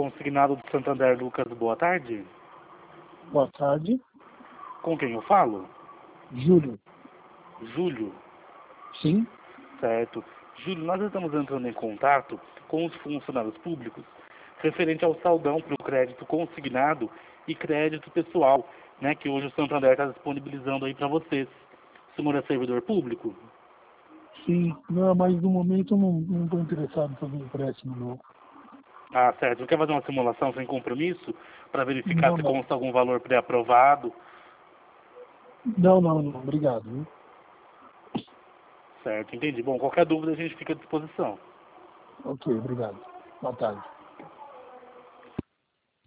consignado do Santander, Lucas, boa tarde. Boa tarde. Com quem eu falo? Júlio. Júlio? Sim. Certo. Júlio, nós estamos entrando em contato com os funcionários públicos referente ao saldão para o crédito consignado e crédito pessoal, né, que hoje o Santander está disponibilizando aí para vocês. O senhor é servidor público? Sim. Não, mas no momento eu não estou interessado em fazer empréstimo, não. Ah, certo. Você quer fazer uma simulação sem compromisso para verificar Não, se não. consta algum valor pré-aprovado? Não, não, não. Obrigado. Viu? Certo, entendi. Bom, qualquer dúvida a gente fica à disposição. Ok, obrigado. Boa tarde.